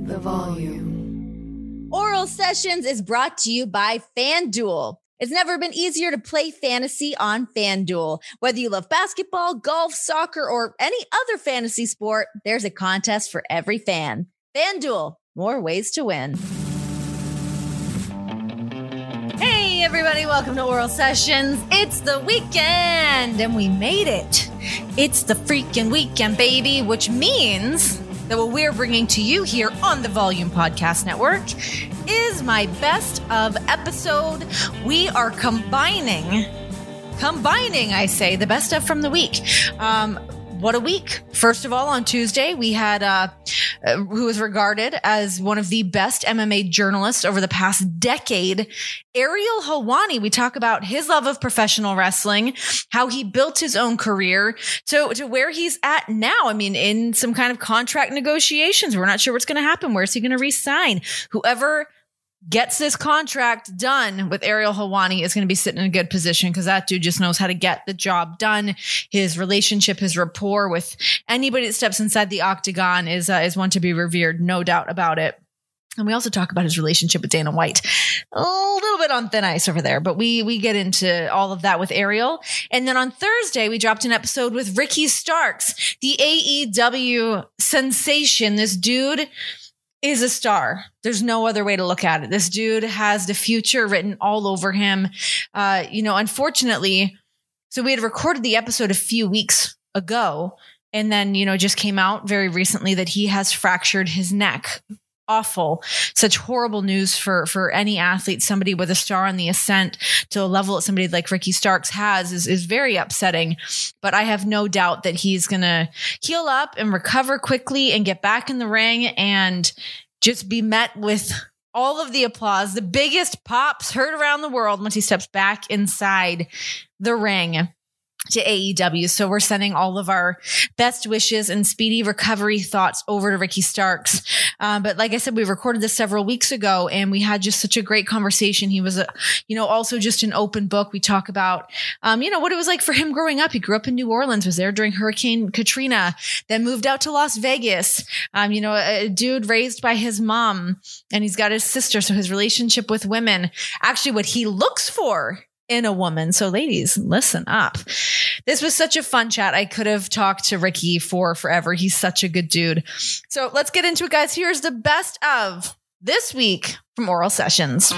The volume. Oral Sessions is brought to you by FanDuel. It's never been easier to play fantasy on FanDuel. Whether you love basketball, golf, soccer, or any other fantasy sport, there's a contest for every fan. FanDuel, more ways to win. Hey, everybody, welcome to Oral Sessions. It's the weekend, and we made it. It's the freaking weekend, baby, which means that what we're bringing to you here on the Volume Podcast Network is my best of episode. We are combining, I say, the best of from the week. What a week. First of all, on Tuesday, we had who is regarded as one of the best MMA journalists over the past decade, Ariel Helwani. We talk about his love of professional wrestling, how he built his own career to where he's at now. I mean, in some kind of contract negotiations. We're not sure what's going to happen. Where's he going to resign? Whoever gets this contract done with Ariel Helwani is going to be sitting in a good position because that dude just knows how to get the job done. His relationship, his rapport with anybody that steps inside the octagon is one to be revered, no doubt about it. And we also talk about his relationship with Dana White. A little bit on thin ice over there, but we get into all of that with Ariel. And then on Thursday, we dropped an episode with Ricky Starks, the AEW sensation. This dude is a star. There's no other way to look at it. This dude has the future written all over him. Unfortunately, so we had recorded the episode a few weeks ago and then, just came out very recently that he has fractured his neck. Awful. Such horrible news for any athlete. Somebody with a star on the ascent to a level that somebody like Ricky Starks has is very upsetting. But I have no doubt that he's going to heal up and recover quickly and get back in the ring and just be met with all of the applause, the biggest pops heard around the world once he steps back inside the ring to AEW. So we're sending all of our best wishes and speedy recovery thoughts over to Ricky Starks. But like I said, we recorded this several weeks ago and we had just such a great conversation. He was, also just an open book. We talk about, what it was like for him growing up. He grew up in New Orleans, was there during Hurricane Katrina, then moved out to Las Vegas. A dude raised by his mom and he's got his sister. So his relationship with women, actually what he looks for in a woman. So ladies, listen up. This was such a fun chat. I could have talked to Ricky for forever. He's such a good dude. So let's get into it, guys. Here's the best of this week from Oral Sessions.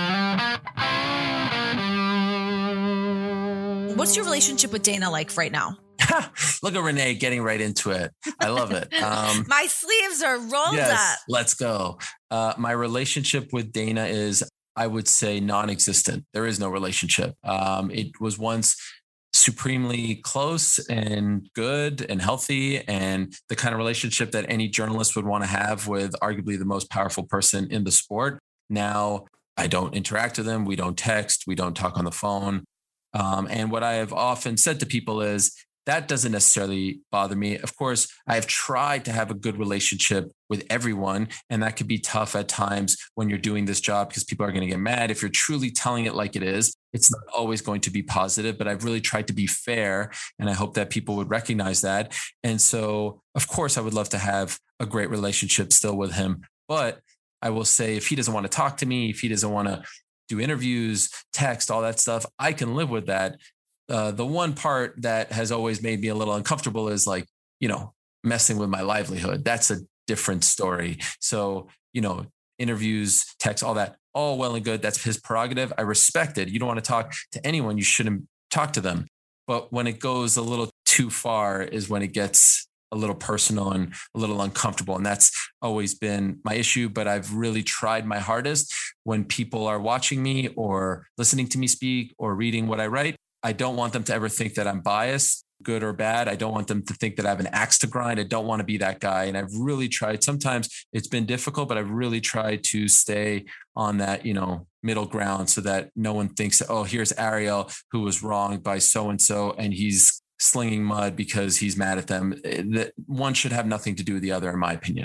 What's your relationship with Dana like right now? Look at Renee getting right into it. I love it. My sleeves are rolled up. Let's go. My relationship with Dana is, I would say, non-existent. There is no relationship. It was once supremely close and good and healthy and the kind of relationship that any journalist would want to have with arguably the most powerful person in the sport. Now, I don't interact with him. We don't text. We don't talk on the phone. And what I have often said to people is, that doesn't necessarily bother me. Of course, I have tried to have a good relationship with everyone, and that could be tough at times when you're doing this job because people are going to get mad. If you're truly telling it like it is, it's not always going to be positive, but I've really tried to be fair, and I hope that people would recognize that. And so, of course, I would love to have a great relationship still with him, but I will say if he doesn't want to talk to me, if he doesn't want to do interviews, text, all that stuff, I can live with that. The one part that has always made me a little uncomfortable is messing with my livelihood. That's a different story. So, interviews, text, all that, all well and good. That's his prerogative. I respect it. You don't want to talk to anyone. You shouldn't talk to them. But when it goes a little too far is when it gets a little personal and a little uncomfortable. And that's always been my issue. But I've really tried my hardest when people are watching me or listening to me speak or reading what I write. I don't want them to ever think that I'm biased, good or bad. I don't want them to think that I have an axe to grind. I don't want to be that guy. And I've really tried. Sometimes it's been difficult, but I've really tried to stay on that, middle ground so that no one thinks, oh, here's Ariel who was wronged by so-and-so and he's slinging mud because he's mad at them. That one should have nothing to do with the other, in my opinion.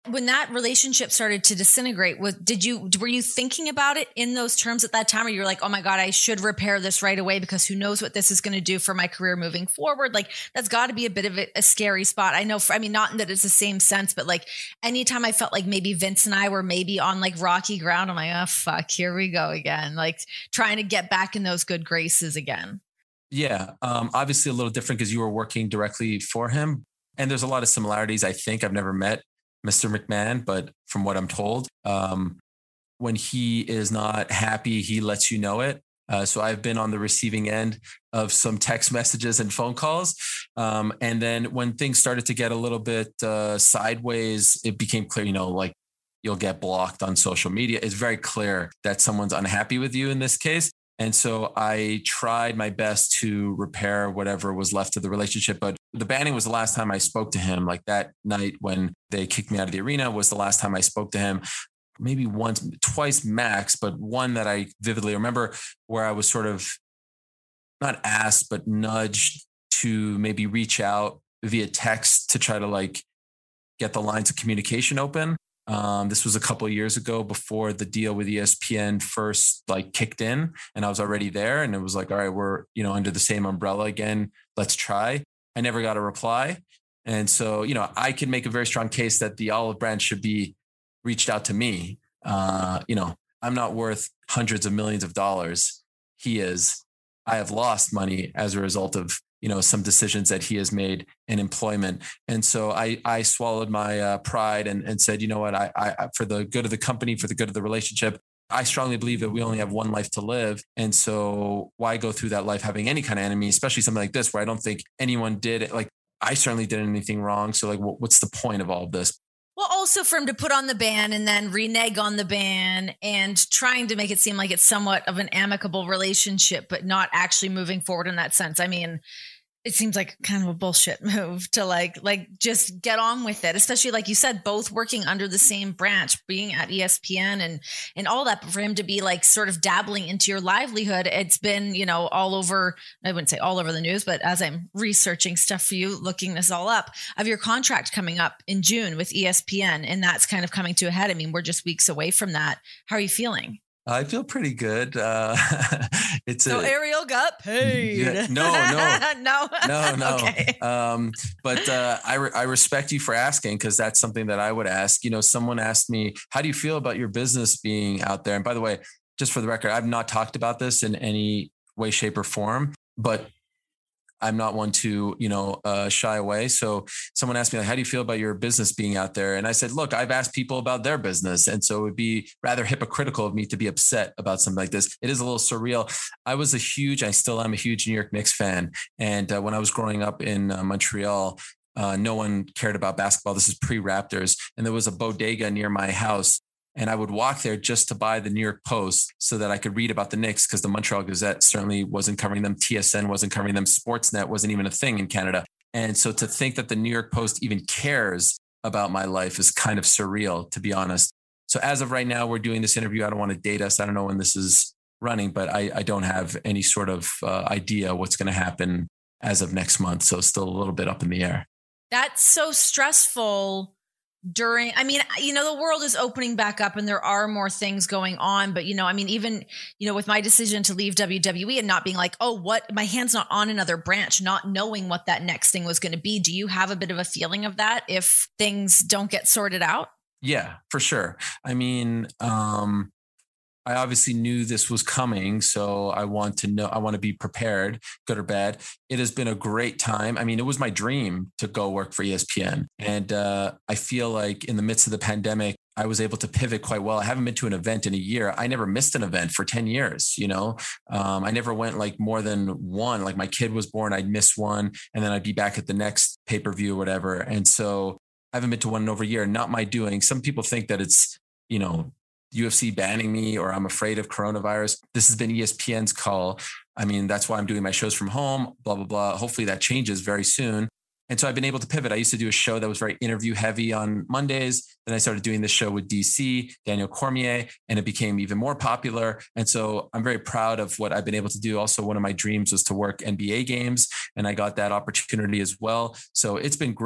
When that relationship started to disintegrate, were you thinking about it in those terms at that time? Or you were like, oh my God, I should repair this right away because who knows what this is going to do for my career moving forward? Like that's got to be a bit of a scary spot. I know, not that it's the same sense, but like anytime I felt like maybe Vince and I were maybe on like rocky ground, I'm like, oh fuck, here we go again. Like trying to get back in those good graces again. Yeah. Obviously a little different because you were working directly for him. And there's a lot of similarities. I think I've never met Mr. McMahon, but from what I'm told, when he is not happy, he lets you know it. So I've been on the receiving end of some text messages and phone calls. And then when things started to get a little bit sideways, it became clear, like you'll get blocked on social media. It's very clear that someone's unhappy with you in this case. And so I tried my best to repair whatever was left of the relationship. But the banning was the last time I spoke to him. Like that night when they kicked me out of the arena was the last time I spoke to him. Maybe once, twice max, but one that I vividly remember where I was sort of not asked, but nudged to maybe reach out via text to try to like get the lines of communication open. This was a couple of years ago before the deal with ESPN first like kicked in, and I was already there, and it was like, all right, we're, under the same umbrella again. Let's try. I never got a reply. And so, I can make a very strong case that the olive branch should be reached out to me. I'm not worth hundreds of millions of dollars. He is. I have lost money as a result of some decisions that he has made in employment. And so I swallowed my pride and said, you know what, I for the good of the company, for the good of the relationship, I strongly believe that we only have one life to live. And so why go through that life having any kind of enemy, especially something like this, where I don't think anyone did it. Like I certainly didn't anything wrong. So like, what's the point of all of this? Well, also for him to put on the ban and then renege on the ban and trying to make it seem like it's somewhat of an amicable relationship, but not actually moving forward in that sense. I mean, it seems like kind of a bullshit move to like just get on with it, especially like you said, both working under the same branch, being at ESPN and all that. But for him to be like sort of dabbling into your livelihood, it's been, all over, I wouldn't say all over the news, but as I'm researching stuff for you, looking this all up, of your contract coming up in June with ESPN, and that's kind of coming to a head. I mean, we're just weeks away from that. How are you feeling? I feel pretty good. So Ariel got paid. Yeah, no. Okay. But I respect you for asking, because that's something that I would ask. Someone asked me, how do you feel about your business being out there? And by the way, just for the record, I've not talked about this in any way, shape, or form, but I'm not one to, shy away. So someone asked me, like, how do you feel about your business being out there? And I said, look, I've asked people about their business. And so it would be rather hypocritical of me to be upset about something like this. It is a little surreal. I still am a huge New York Knicks fan. And when I was growing up in Montreal, no one cared about basketball. This is pre-Raptors. And there was a bodega near my house. And I would walk there just to buy the New York Post so that I could read about the Knicks, because the Montreal Gazette certainly wasn't covering them. TSN wasn't covering them. Sportsnet wasn't even a thing in Canada. And so to think that the New York Post even cares about my life is kind of surreal, to be honest. So as of right now, we're doing this interview. I don't want to date us. I don't know when this is running, but I don't have any sort of idea what's going to happen as of next month. So still a little bit up in the air. That's so stressful. The world is opening back up and there are more things going on, but even with my decision to leave WWE and not being like, oh, what, my hand's not on another branch, not knowing what that next thing was going to be. Do you have a bit of a feeling of that if things don't get sorted out? Yeah, for sure. I obviously knew this was coming, so I want to be prepared, good or bad. It has been a great time. I mean, it was my dream to go work for ESPN. And I feel like in the midst of the pandemic, I was able to pivot quite well. I haven't been to an event in a year. I never missed an event for 10 years. I never went like more than one. Like my kid was born, I'd miss one, and then I'd be back at the next pay-per-view or whatever. And so I haven't been to one in over a year, not my doing. Some people think that it's, UFC banning me or I'm afraid of coronavirus. This has been ESPN's call. I mean, that's why I'm doing my shows from home, blah, blah, blah. Hopefully that changes very soon. And so I've been able to pivot. I used to do a show that was very interview heavy on Mondays. Then I started doing this show with DC, Daniel Cormier, and it became even more popular. And so I'm very proud of what I've been able to do. Also, one of my dreams was to work NBA games, and I got that opportunity as well. So it's been great.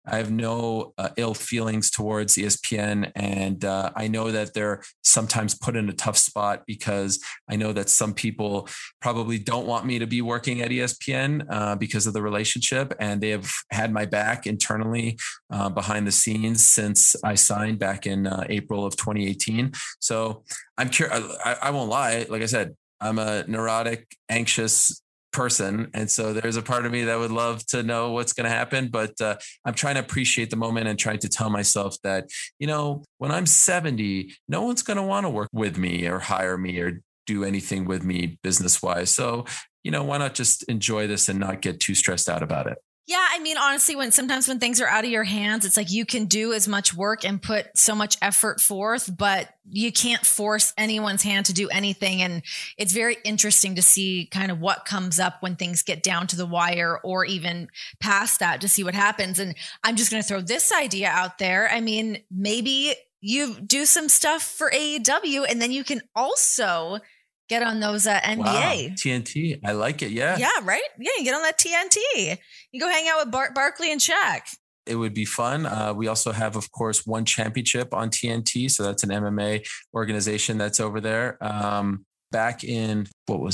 I have no ill feelings towards ESPN. And I know that they're sometimes put in a tough spot because I know that some people probably don't want me to be working at ESPN because of the relationship. And they have had my back internally behind the scenes since I signed back in April of 2018. So I'm curious. I won't lie. Like I said, I'm a neurotic, anxious person. And so there's a part of me that would love to know what's going to happen, but I'm trying to appreciate the moment and trying to tell myself that, when I'm 70, no one's going to want to work with me or hire me or do anything with me business wise. So, why not just enjoy this and not get too stressed out about it? Yeah, I mean, honestly, when things are out of your hands, it's like you can do as much work and put so much effort forth, but you can't force anyone's hand to do anything. And it's very interesting to see kind of what comes up when things get down to the wire or even past that to see what happens. And I'm just going to throw this idea out there. I mean, maybe you do some stuff for AEW and then you can also get on those NBA. Wow, TNT. I like it. Yeah. Yeah, right? Yeah, you get on that TNT. You go hang out with Barkley and Shaq. It would be fun. We also have, of course, one championship on TNT. So that's an MMA organization that's over there. Back in,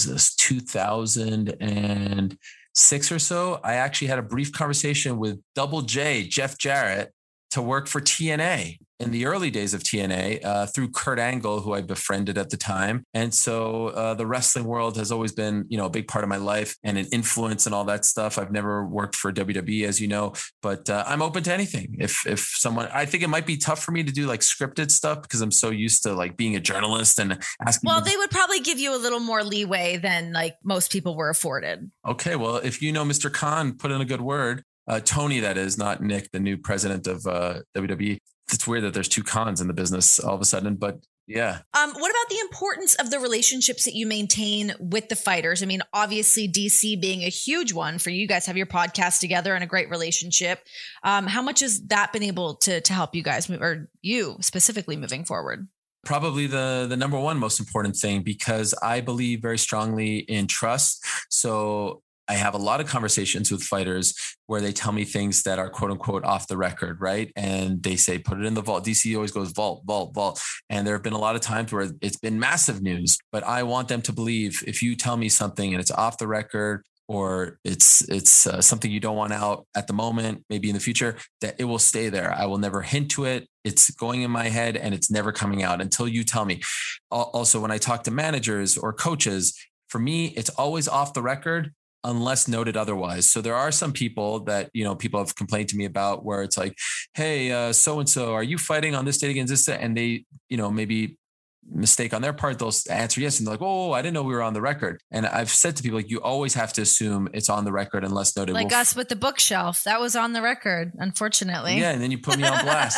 2006 or so, I actually had a brief conversation with Double J, Jeff Jarrett, to work for TNA in the early days of TNA through Kurt Angle, who I befriended at the time. And so the wrestling world has always been, a big part of my life and an influence and all that stuff. I've never worked for WWE, as you know, but I'm open to anything. If someone, I think it might be tough for me to do like scripted stuff because I'm so used to like being a journalist and asking. Well, they would probably give you a little more leeway than like most people were afforded. Okay. Well, if Mr. Khan, put in a good word. Tony, that is, not Nick, the new president of WWE. It's weird that there's two Khans in the business all of a sudden, but yeah. What about the importance of the relationships that you maintain with the fighters? I mean, obviously DC being a huge one for you. You guys have your podcast together and a great relationship. How much has that been able to help you guys move, or you specifically moving forward? Probably the number one most important thing, because I believe very strongly in trust. So I have a lot of conversations with fighters where they tell me things that are quote unquote off the record, right? And they say, put it in the vault. DC always goes vault, vault, vault. And there have been a lot of times where it's been massive news, but I want them to believe if you tell me something and it's off the record or it's something you don't want out at the moment, maybe in the future, that it will stay there. I will never hint to it. It's going in my head and it's never coming out until you tell me. Also, when I talk to managers or coaches, for me, it's always off the record, unless noted otherwise. So there are some people that, people have complained to me about where it's like, hey, so-and-so, are you fighting on this date against this? And they, maybe mistake on their part, they'll answer yes. And they're like, oh, I didn't know we were on the record. And I've said to people, like, you always have to assume it's on the record unless noted. Like us with the bookshelf. That was on the record, unfortunately. Yeah. And then you put me on blast.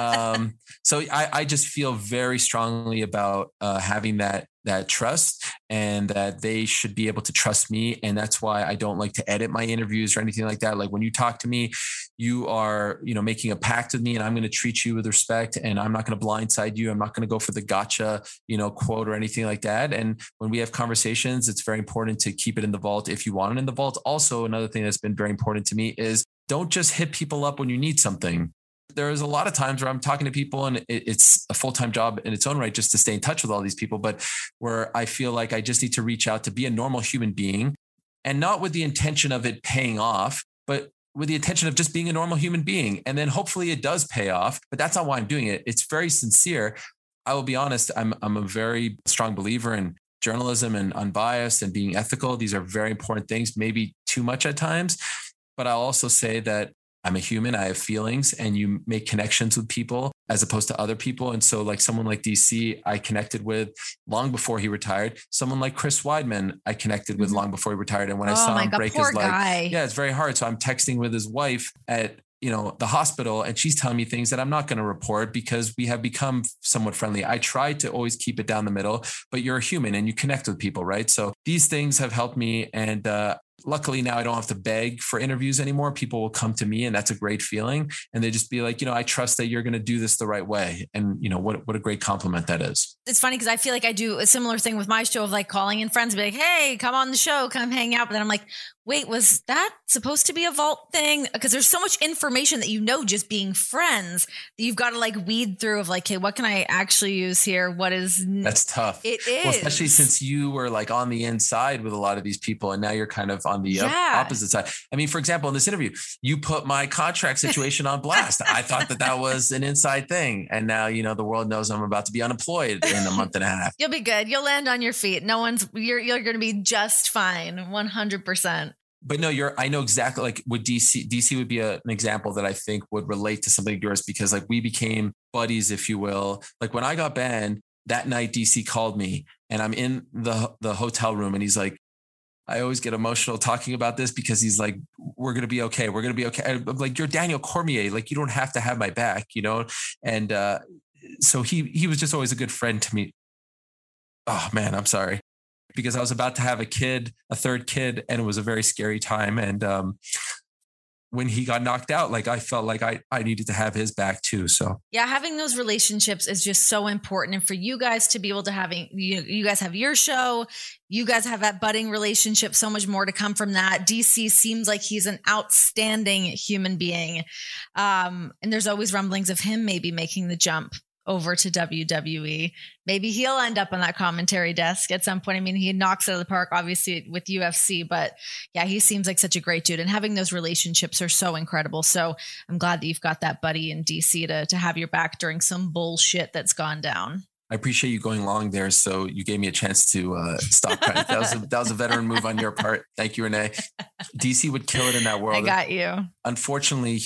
So I just feel very strongly about having that trust, and that they should be able to trust me. And that's why I don't like to edit my interviews or anything like that. Like when you talk to me, you are, making a pact with me, and I'm going to treat you with respect, and I'm not going to blindside you. I'm not going to go for the gotcha, quote or anything like that. And when we have conversations, it's very important to keep it in the vault if you want it in the vault. Also, another thing that's been very important to me is don't just hit people up when you need something. There's a lot of times where I'm talking to people and it's a full-time job in its own right, just to stay in touch with all these people, but where I feel like I just need to reach out to be a normal human being, and not with the intention of it paying off, but with the intention of just being a normal human being. And then hopefully it does pay off, but that's not why I'm doing it. It's very sincere. I will be honest. I'm a very strong believer in journalism and unbiased and being ethical. These are very important things, maybe too much at times, but I'll also say that I'm a human. I have feelings, and you make connections with people as opposed to other people. And so like someone like DC, I connected with long before he retired. Someone like Chris Weidman, I connected with long before he retired. And when I saw him break his leg, it's very hard. So I'm texting with his wife at, the hospital, and she's telling me things that I'm not going to report because we have become somewhat friendly. I try to always keep it down the middle, but you're a human and you connect with people, right? So these things have helped me. And luckily now I don't have to beg for interviews anymore. People will come to me, and that's a great feeling. And they just be like, I trust that you're going to do this the right way. And what a great compliment that is. It's funny because I feel like I do a similar thing with my show of like calling in friends, be like, hey, come on the show, come hang out. But then I'm like, wait, was that supposed to be a vault thing? Because there's so much information that just being friends that you've got to like weed through of like, hey, what can I actually use here? What is... That's tough. It is. Well, especially since you were like on the inside with a lot of these people and now you're kind of on the opposite side. I mean, for example, in this interview, you put my contract situation on blast. I thought that was an inside thing. And now, the world knows I'm about to be unemployed in a month and a half. You'll be good. You'll land on your feet. You're going to be just fine. 100%. But no, I know exactly like what DC would be an example that I think would relate to something like yours, because like we became buddies, if you will. Like when I got banned that night, DC called me and I'm in the hotel room and he's like, I always get emotional talking about this because he's like, we're going to be okay. We're going to be okay. I'm like, you're Daniel Cormier. Like you don't have to have my back, And so he was just always a good friend to me. Oh man, I'm sorry. Because I was about to have a third kid, and it was a very scary time. And when he got knocked out, like I felt like I needed to have his back too. So yeah, having those relationships is just so important. And for you guys to be able to you guys have your show, you guys have that budding relationship, so much more to come from that. DC seems like he's an outstanding human being. And there's always rumblings of him maybe making the jump over to WWE. Maybe he'll end up on that commentary desk at some point. I mean, he knocks it out of the park, obviously, with UFC, but yeah, he seems like such a great dude. And having those relationships are so incredible. So I'm glad that you've got that buddy in DC to have your back during some bullshit that's gone down. I appreciate you going long there. So you gave me a chance to stop. That was a veteran move on your part. Thank you, Renee. DC would kill it in that world. I got you. Unfortunately,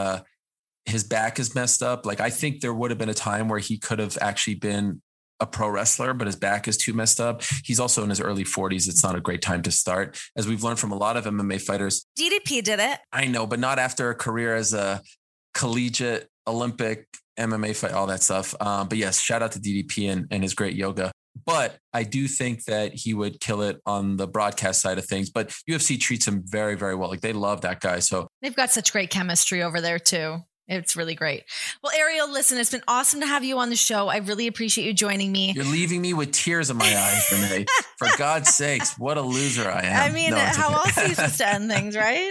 his back is messed up. Like I think there would have been a time where he could have actually been a pro wrestler, but his back is too messed up. He's also in his early 40s. It's not a great time to start, as we've learned from a lot of MMA fighters. DDP did it. I know, but not after a career as a collegiate Olympic MMA fight, all that stuff. But yes, shout out to DDP and his great yoga. But I do think that he would kill it on the broadcast side of things. But UFC treats him very, very well. Like they love that guy. So they've got such great chemistry over there too. It's really great. Well, Ariel, listen, it's been awesome to have you on the show. I really appreciate you joining me. You're leaving me with tears in my eyes, Renee. For God's sakes, what a loser I am. I mean, how else are you supposed to end things, right?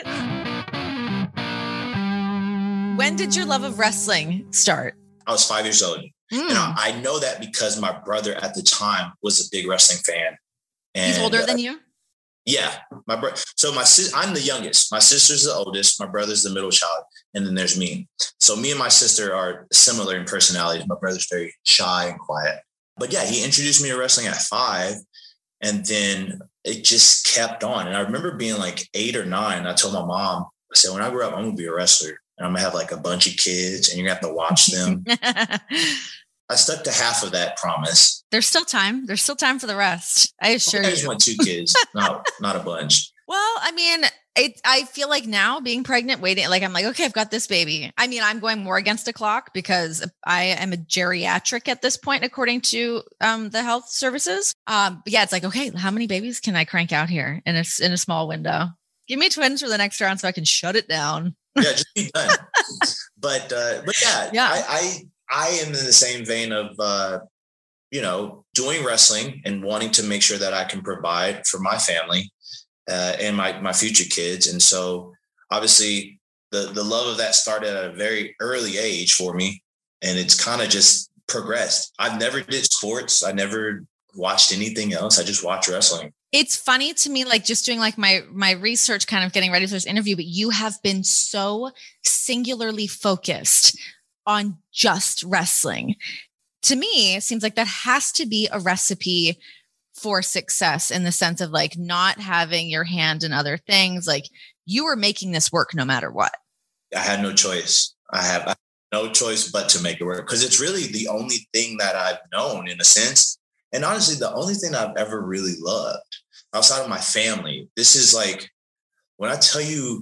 When did your love of wrestling start? I was 5 years old. And I know that because my brother at the time was a big wrestling fan. And he's older than you? Yeah, my brother. So I'm the youngest. My sister's the oldest. My brother's the middle child, and then there's me. So me and my sister are similar in personalities. My brother's very shy and quiet. But yeah, he introduced me to wrestling at 5, and then it just kept on. And I remember being like 8 or 9. I told my mom, I said, when I grow up, I'm gonna be a wrestler, and I'm gonna have like a bunch of kids, and you're gonna have to watch them. I stuck to half of that promise. There's still time. There's still time for the rest. I assure you. I just want 2 kids, not a bunch. Well, I mean, I feel like now being pregnant, waiting, like I'm like, okay, I've got this baby. I mean, I'm going more against a clock because I am a geriatric at this point, according to the health services. But yeah, it's like, okay, how many babies can I crank out here in a small window? Give me twins for the next round so I can shut it down. Yeah, just be done. But yeah. I am in the same vein of, doing wrestling and wanting to make sure that I can provide for my family and my future kids. And so obviously the love of that started at a very early age for me. And it's kind of just progressed. I've never did sports. I never watched anything else. I just watched wrestling. It's funny to me, like just doing like my research, kind of getting ready for this interview, but you have been so singularly focused on just wrestling. To me, it seems like that has to be a recipe for success in the sense of like not having your hand in other things. Like you were making this work no matter what. I had no choice. I have no choice but to make it work because it's really the only thing that I've known in a sense. And honestly, the only thing I've ever really loved outside of my family. This is like, when I tell you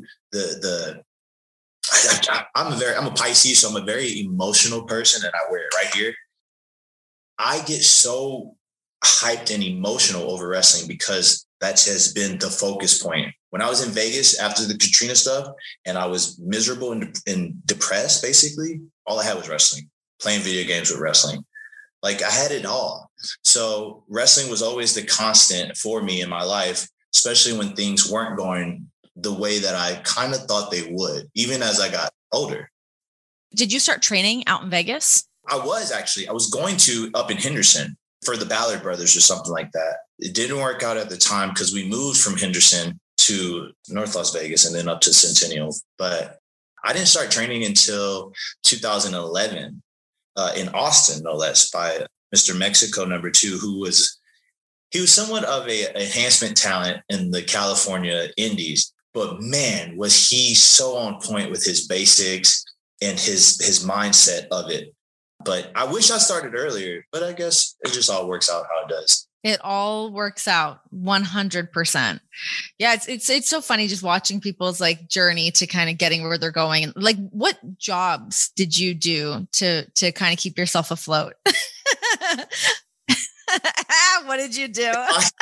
I'm a Pisces, so I'm a very emotional person, and I wear it right here. I get so hyped and emotional over wrestling because that has been the focus point When I was in Vegas after the Katrina stuff and I was miserable and depressed, basically, all I had was wrestling, playing video games with wrestling. Like I had it all. So wrestling was always the constant for me in my life, especially when things weren't going the way that I kind of thought they would, even as I got older. Did you start training out in Vegas? I was going to up in Henderson for the Ballard Brothers or something like that. It didn't work out at the time because we moved from Henderson to North Las Vegas and then up to Centennial. But I didn't start training until 2011 in Austin, no less, by Mr. Mexico #2, he was somewhat of a enhancement talent in the California Indies. But man, was he so on point with his basics and his mindset of it. But I wish I started earlier, but I guess it just all works out how it does. It all works out 100%. Yeah. It's so funny just watching people's like journey to kind of getting where they're going. Like what jobs did you do to kind of keep yourself afloat? What did you do?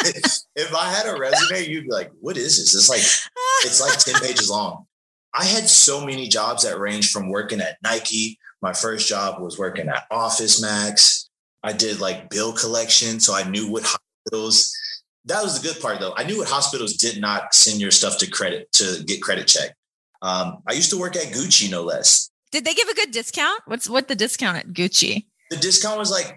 If I had a resume, you'd be like, what is this? It's like 10 pages long. I had so many jobs that ranged from working at Nike. My first job was working at Office Max. I did like bill collection. So I knew what hospitals, that was the good part though. I knew what hospitals did not send your stuff to get credit checked. I used to work at Gucci, no less. Did they give a good discount? What's the discount at Gucci? The discount was like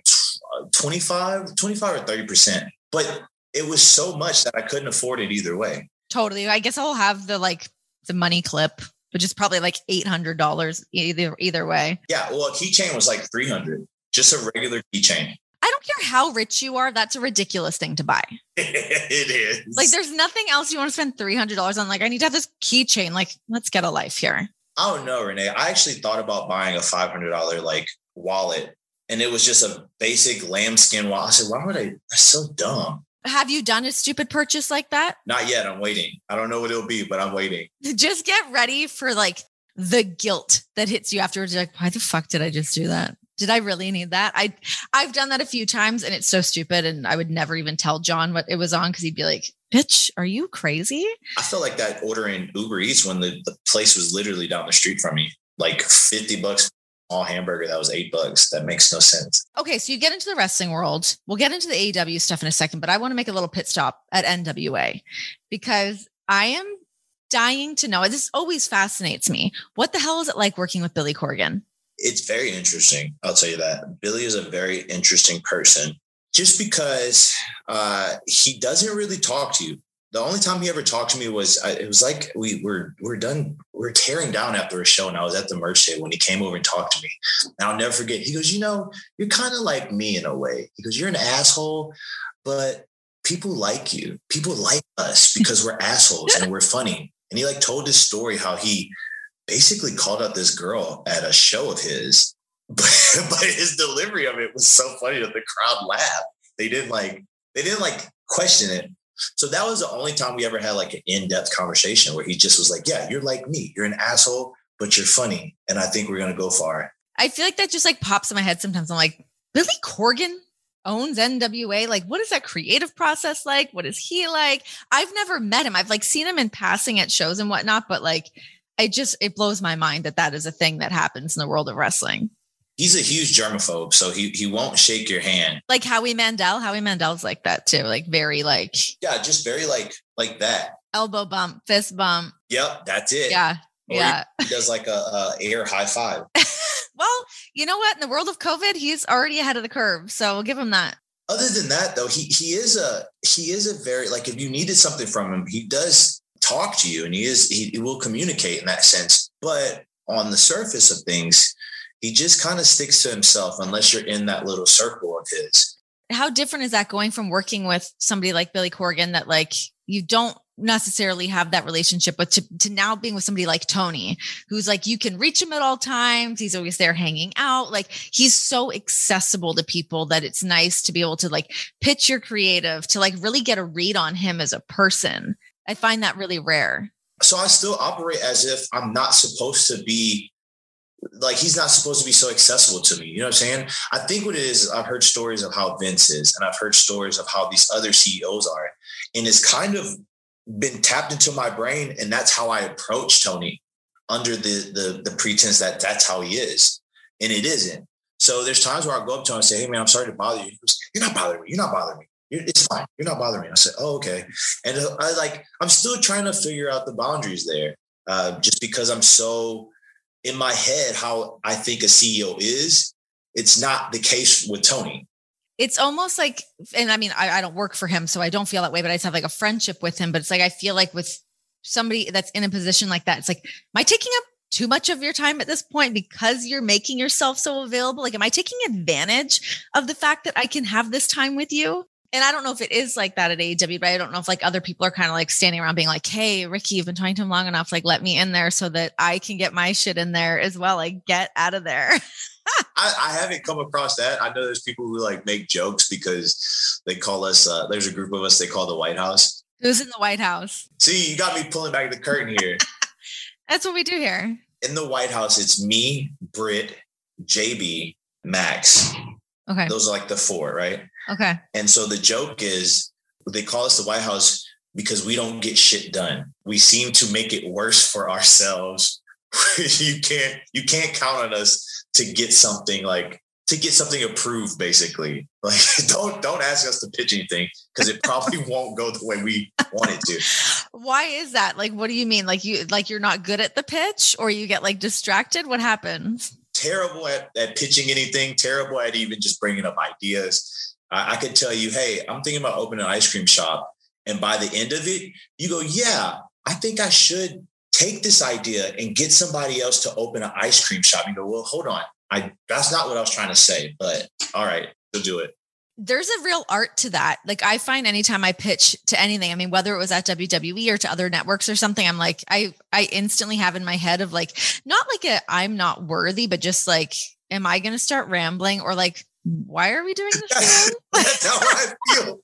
25 or 30%, but it was so much that I couldn't afford it either way. Totally. I guess I'll have the money clip, which is probably like $800 either way. Yeah. Well, a keychain was like $300, just a regular keychain. I don't care how rich you are. That's a ridiculous thing to buy. It is. Like there's nothing else you want to spend $300 on. Like I need to have this keychain. Like let's get a life here. I don't know, Renee. I actually thought about buying a $500 like wallet. And it was just a basic lambskin wallet. I said, why would I? That's so dumb. Have you done a stupid purchase like that? Not yet. I'm waiting. I don't know what it'll be, but I'm waiting. Just get ready for like the guilt that hits you afterwards. You're like, why the fuck did I just do that? Did I really need that? I've done that a few times and it's so stupid. And I would never even tell John what it was on because he'd be like, bitch, are you crazy? I felt like that ordering Uber Eats when the place was literally down the street from me, like $50 all hamburger that was $8. That makes no sense. Okay, so you get into the wrestling world. We'll get into the AEW stuff in a second, but I want to make a little pit stop at NWA because I am dying to know. This always fascinates me. What the hell is it like working with Billy Corgan? It's very interesting. I'll tell you that. Billy is a very interesting person just because he doesn't really talk to you. The only time he ever talked to me was, it was like we're done. We're tearing down after a show and I was at the merch day when he came over and talked to me. And I'll never forget. He goes, you're kind of like me in a way. He goes, you're an asshole, but people like you. People like us because we're assholes and we're funny. And he like told this story how he basically called out this girl at a show of his, but his delivery of it was so funny that the crowd laughed. They didn't question it. So that was the only time we ever had like an in-depth conversation where he just was like, yeah, you're like me. You're an asshole, but you're funny. And I think we're going to go far. I feel like that just like pops in my head sometimes. I'm like, Billy Corgan owns NWA. Like, what is that creative process like? What is he like? I've never met him. I've like seen him in passing at shows and whatnot, but like, it blows my mind that is a thing that happens in the world of wrestling. He's a huge germaphobe, so he won't shake your hand. Like Howie Mandel. Howie Mandel's like that too. Like very like. Yeah, just very like that. Elbow bump, fist bump. Yep, that's it. Yeah. Or yeah. He does like a air high five. Well, you know what? In the world of COVID, he's already ahead of the curve. So we'll give him that. Other than that, though, he is a very, like, if you needed something from him, he does talk to you and he will communicate in that sense. But on the surface of things, he just kind of sticks to himself unless you're in that little circle of his. How different is that going from working with somebody like Billy Corgan that like you don't necessarily have that relationship with to now being with somebody like Tony, who's like, you can reach him at all times. He's always there hanging out. Like he's so accessible to people that it's nice to be able to like pitch your creative to like really get a read on him as a person. I find that really rare. So I still operate as if I'm not supposed to be like, he's not supposed to be so accessible to me. You know what I'm saying? I think what it is, I've heard stories of how Vince is, and I've heard stories of how these other CEOs are. And it's kind of been tapped into my brain, and that's how I approach Tony, under the pretense that that's how he is, and it isn't. So there's times where I go up to him and say, "Hey man, I'm sorry to bother you." He goes, "You're not bothering me. You're not bothering me. It's fine. You're not bothering me." I said, "Oh, okay." And I'm still trying to figure out the boundaries there, just because I'm so in my head how I think a CEO is. It's not the case with Tony. It's almost like, and I mean, I don't work for him, so I don't feel that way, but I just have like a friendship with him. But it's like, I feel like with somebody that's in a position like that, it's like, am I taking up too much of your time at this point because you're making yourself so available? Like, am I taking advantage of the fact that I can have this time with you? And I don't know if it is like that at AEW, but I don't know if like other people are kind of like standing around being like, "Hey, Ricky, you've been talking to him long enough. Like, let me in there so that I can get my shit in there as well. Like, get out of there." I haven't come across that. I know there's people who like make jokes because they call us, there's a group of us they call the White House. Who's in the White House? See, you got me pulling back the curtain here. That's what we do here. In the White House, it's me, Britt, JB, Max. Okay. Those are like the four, right? Okay. And so the joke is they call us the White House because we don't get shit done. We seem to make it worse for ourselves. You can't count on us to get something approved, basically. Like, don't ask us to pitch anything because it probably won't go the way we want it to. Why is that? Like, what do you mean? Like you're not good at the pitch, or you get like distracted? What happens? Terrible at pitching anything, terrible at even just bringing up ideas. I could tell you, hey, I'm thinking about opening an ice cream shop. And by the end of it, you go, yeah, I think I should take this idea and get somebody else to open an ice cream shop. You go, well, hold on. That's not what I was trying to say, but all right, we'll do it. There's a real art to that. Like, I find anytime I pitch to anything, I mean, whether it was at WWE or to other networks or something, I'm like, I instantly have in my head of like, not like I'm not worthy, but just like, am I going to start rambling, or like, why are we doing this? That's how I feel.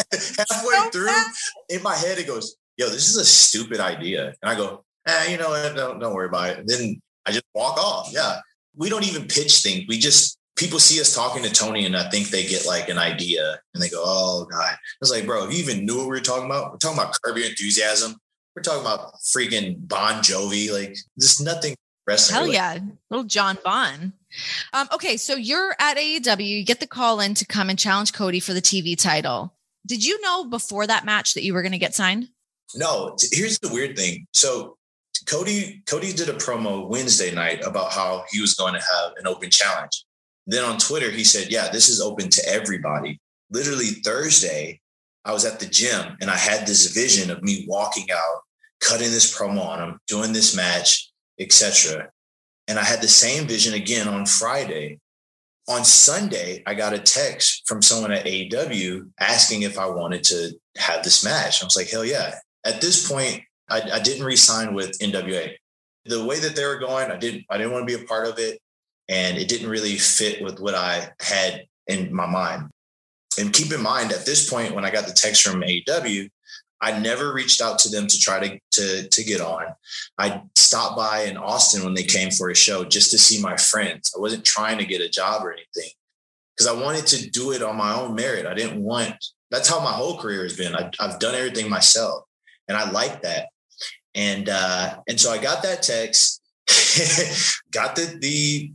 Halfway through, in my head, it goes, yo, this is a stupid idea. And I go, you know what? Don't worry about it. And then I just walk off. Yeah. We don't even pitch things. People see us talking to Tony and I think they get like an idea and they go, oh God. It's like, bro, if you even knew what we were talking about, we're talking about Curb Your Enthusiasm. We're talking about freaking Bon Jovi. Like, there's nothing wrestling. Hell yeah. Little John Bon. Okay. So you're at AEW, you get the call in to come and challenge Cody for the TV title. Did you know before that match that you were going to get signed? No, here's the weird thing. So Cody did a promo Wednesday night about how he was going to have an open challenge. Then on Twitter, he said, yeah, this is open to everybody. Literally Thursday, I was at the gym and I had this vision of me walking out, cutting this promo on him, doing this match, etc. And I had the same vision again on Friday. On Sunday, I got a text from someone at AEW asking if I wanted to have this match. I was like, hell yeah. At this point, I didn't re-sign with NWA. The way that they were going, I didn't want to be a part of it. And it didn't really fit with what I had in my mind. And keep in mind, at this point, when I got the text from AEW, I never reached out to them to try to get on. I stopped by in Austin when they came for a show just to see my friends. I wasn't trying to get a job or anything because I wanted to do it on my own merit. That's how my whole career has been. I've done everything myself and I like that. And so I got that text, got the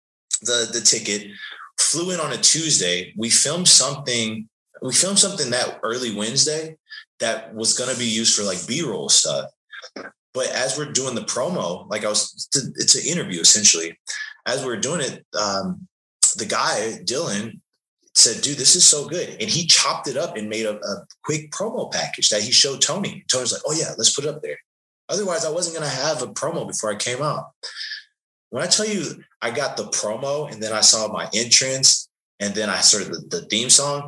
ticket, flew in on a Tuesday. We filmed something that early Wednesday that was going to be used for like B-roll stuff. But as we're doing the promo, it's an interview essentially. As we're doing it, the guy, Dylan, said, dude, this is so good. And he chopped it up and made a quick promo package that he showed Tony. Tony's like, oh yeah, let's put it up there. Otherwise I wasn't going to have a promo before I came out. When I tell you I got the promo and then I saw my entrance and then I started the theme song,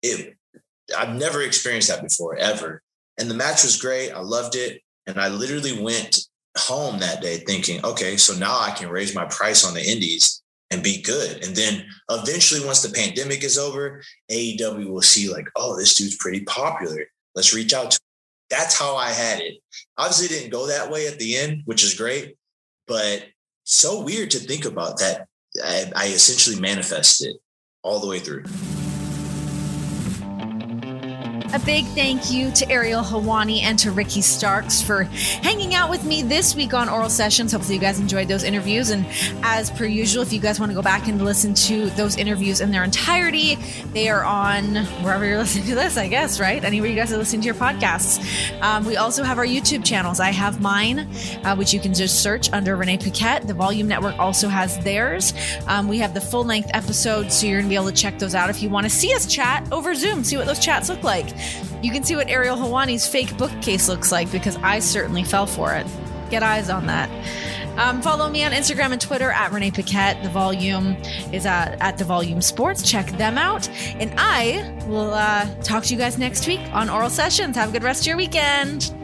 I've never experienced that before, ever. And the match was great. I loved it. And I literally went home that day thinking, okay, so now I can raise my price on the indies and be good. And then eventually, once the pandemic is over, AEW will see like, oh, this dude's pretty popular. Let's reach out to him. That's how I had it. Obviously, it didn't go that way at the end, which is great. But so weird to think about that. I essentially manifested it all the way through. A big thank you to Ariel Hawani and to Ricky Starks for hanging out with me this week on Oral Sessions. Hopefully you guys enjoyed those interviews. And as per usual, if you guys want to go back and listen to those interviews in their entirety, they are on wherever you're listening to this, I guess, right? Anywhere you guys are listening to your podcasts. We also have our YouTube channels. I have mine, which you can just search under Renee Paquette. The Volume Network also has theirs. We have the full-length episodes, so you're going to be able to check those out if you want to see us chat over Zoom, see what those chats look like. You can see what Ariel Hawani's fake bookcase looks like, because I certainly fell for it. Get eyes on that. Follow me on Instagram and Twitter at Renee Paquette. The Volume is at The Volume Sports. Check them out. And I will talk to you guys next week on Oral Sessions. Have a good rest of your weekend.